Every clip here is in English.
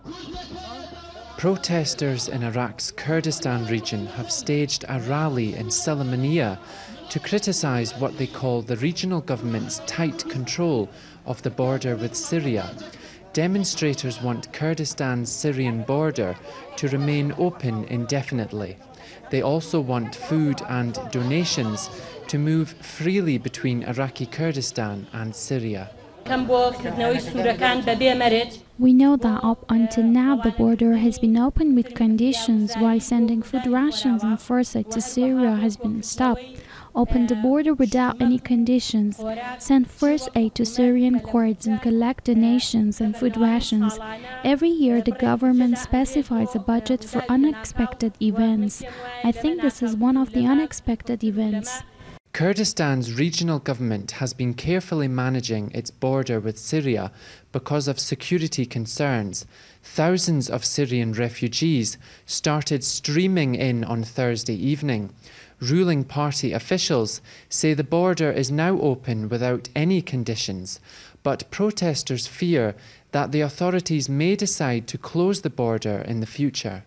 Protesters in Iraq's Kurdistan region have staged a rally in Sulaymaniyah to criticise what they call the regional government's tight control of the border with Syria. Demonstrators want Kurdistan's Syrian border to remain open indefinitely. They also want food and donations to move freely between Iraqi Kurdistan and Syria. We know that up until now the border has been open with conditions while sending food rations and first aid to Syria has been stopped. Open the border without any conditions, send first aid to Syrian Kurds and collect donations and food rations. Every year the government specifies a budget for unexpected events. I think this is one of the unexpected events. Kurdistan's regional government has been carefully managing its border with Syria because of security concerns. Thousands of Syrian refugees started streaming in on Thursday evening. Ruling party officials say the border is now open without any conditions, but protesters fear that the authorities may decide to close the border in the future.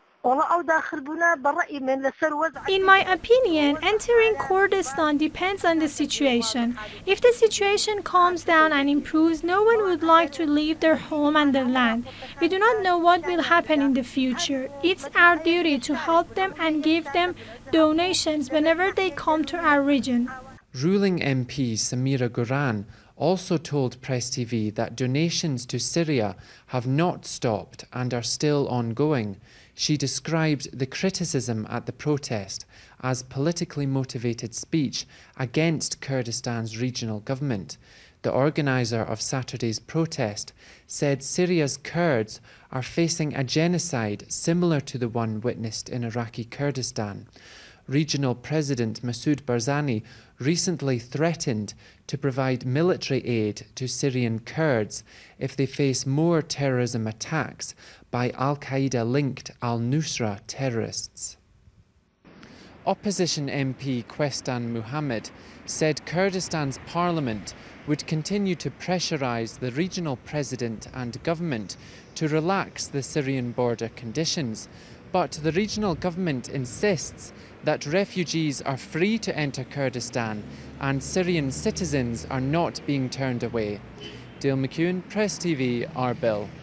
In my opinion, entering Kurdistan depends on the situation. If the situation calms down and improves, no one would like to leave their home and their land. We do not know what will happen in the future. It's our duty to help them and give them donations whenever they come to our region. Ruling MP Samira Guran also told Press TV that donations to Syria have not stopped and are still ongoing. She described the criticism at the protest as politically motivated speech against Kurdistan's regional government. The organiser of Saturday's protest said Syria's Kurds are facing a genocide similar to the one witnessed in Iraqi Kurdistan. Regional President Masoud Barzani recently threatened to provide military aid to Syrian Kurds if they face more terrorism attacks by al-Qaeda-linked al-Nusra terrorists. Opposition MP Questan Muhammad said Kurdistan's parliament would continue to pressurise the regional president and government to relax the Syrian border conditions, but the regional government insists that refugees are free to enter Kurdistan and Syrian citizens are not being turned away. Dale McEwen, Press TV, Arbil.